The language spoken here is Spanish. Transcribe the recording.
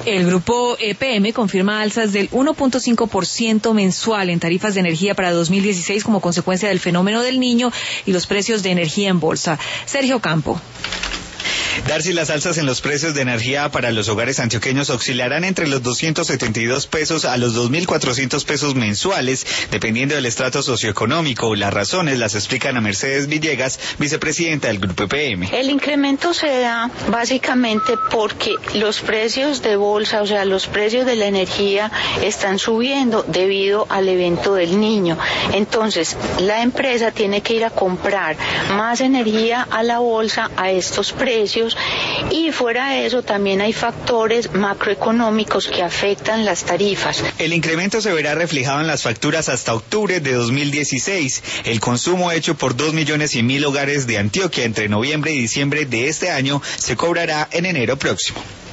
El grupo EPM confirma alzas del 1.5% mensual en tarifas de energía para 2016 como consecuencia del fenómeno del Niño y los precios de energía en bolsa. Sergio Campo. Darcy, las alzas en los precios de energía para los hogares antioqueños oscilarán entre los 272 pesos a los 2.400 pesos mensuales, dependiendo del estrato socioeconómico. Las razones las explican a Mercedes Villegas, vicepresidenta del Grupo EPM. El incremento se da básicamente porque los precios de bolsa, o sea, los precios de la energía están subiendo debido al evento del Niño. Entonces, la empresa tiene que ir a comprar más energía a la bolsa a estos precios. Y fuera de eso también hay factores macroeconómicos que afectan las tarifas. El incremento se verá reflejado en las facturas hasta octubre de 2016. El consumo hecho por 2.100.000 hogares de Antioquia entre noviembre y diciembre de este año se cobrará en enero próximo.